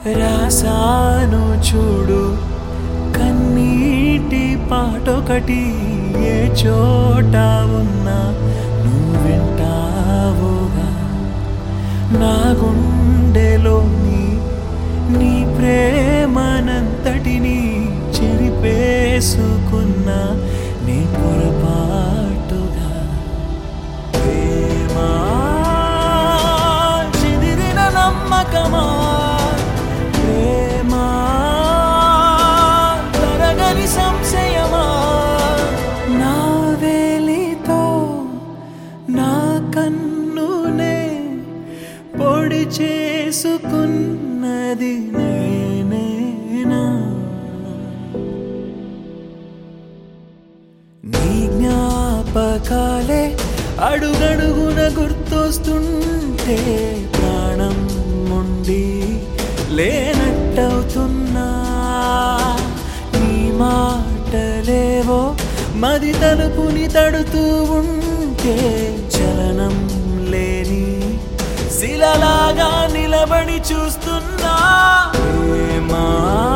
రాసాను చూడు కన్నీటి పాటొకటి, ఏ చోట ఉన్నా నువ్వు వింటావుగా. నా గుండెలోని నీ ప్రేమనంతటిని చెరిపేసుకున్నా నీ పొరపాటుగా. ప్రేమా చిదిరిన నమ్మకమా, ప్రేమా తరగని సంశయమా, నా వేలితో నా కన్నునే పొడి చేసుకున్నది నేనేనా. నీ జ్ఞాపకాలే అడుగడుగున గుర్తొస్తుంటే ప్రాణం ఉండి లేనట్టవుతున్నా. నీ మాటలేవో మది తలుపుని తడుతూ ఉంటే చలనం లేని శిలలాగా నిలబడి చూస్తున్నా. ప్రేమా